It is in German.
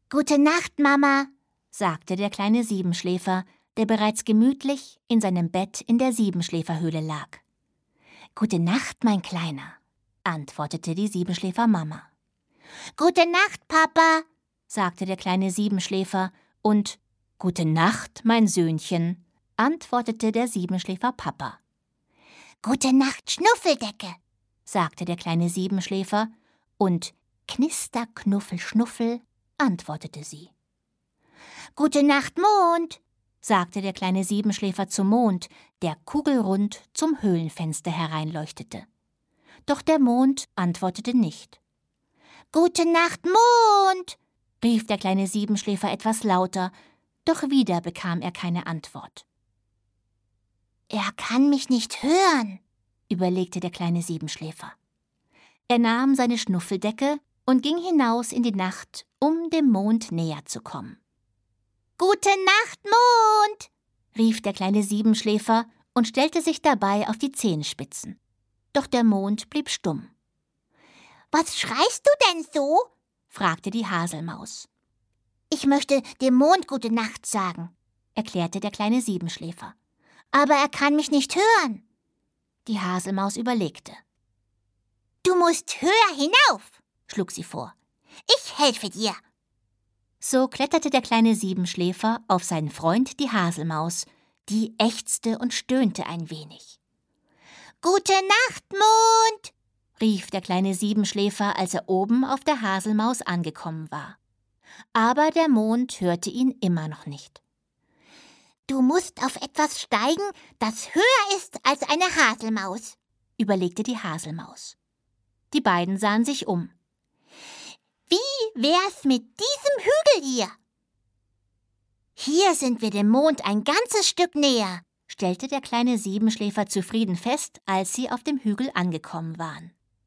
Gute Nacht, Mama, sagte der kleine Siebenschläfer, der bereits gemütlich in seinem Bett in der Siebenschläferhöhle lag. Gute Nacht, mein Kleiner, antwortete die Siebenschläfermama. Gute Nacht, Papa, sagte der kleine Siebenschläfer, und Gute Nacht, mein Söhnchen, antwortete der Siebenschläferpapa. Gute Nacht, Schnuffeldecke, sagte der kleine Siebenschläfer, und Knister, Knuffel, Schnuffel, antwortete sie. Gute Nacht, Mond, sagte der kleine Siebenschläfer zum Mond, der kugelrund zum Höhlenfenster hereinleuchtete. Doch der Mond antwortete nicht. Gute Nacht, Mond, rief der kleine Siebenschläfer etwas lauter, doch wieder bekam er keine Antwort. Er kann mich nicht hören, überlegte der kleine Siebenschläfer. Er nahm seine Schnuffeldecke und ging hinaus in die Nacht, um dem Mond näher zu kommen. »Gute Nacht, Mond«, rief der kleine Siebenschläfer und stellte sich dabei auf die Zehenspitzen. Doch der Mond blieb stumm. »Was schreist du denn so?« fragte die Haselmaus. »Ich möchte dem Mond gute Nacht sagen«, erklärte der kleine Siebenschläfer. »Aber er kann mich nicht hören.« Die Haselmaus überlegte. »Du musst höher hinauf«, schlug sie vor. »Ich helfe dir.« So kletterte der kleine Siebenschläfer auf seinen Freund die Haselmaus, die ächzte und stöhnte ein wenig. »Gute Nacht, Mond«, rief der kleine Siebenschläfer, als er oben auf der Haselmaus angekommen war. Aber der Mond hörte ihn immer noch nicht. »Du musst auf etwas steigen, das höher ist als eine Haselmaus«, überlegte die Haselmaus. Die beiden sahen sich um. »Wie wär's mit diesem Hügel hier?« »Hier sind wir dem Mond ein ganzes Stück näher«, stellte der kleine Siebenschläfer zufrieden fest, als sie auf dem Hügel angekommen waren.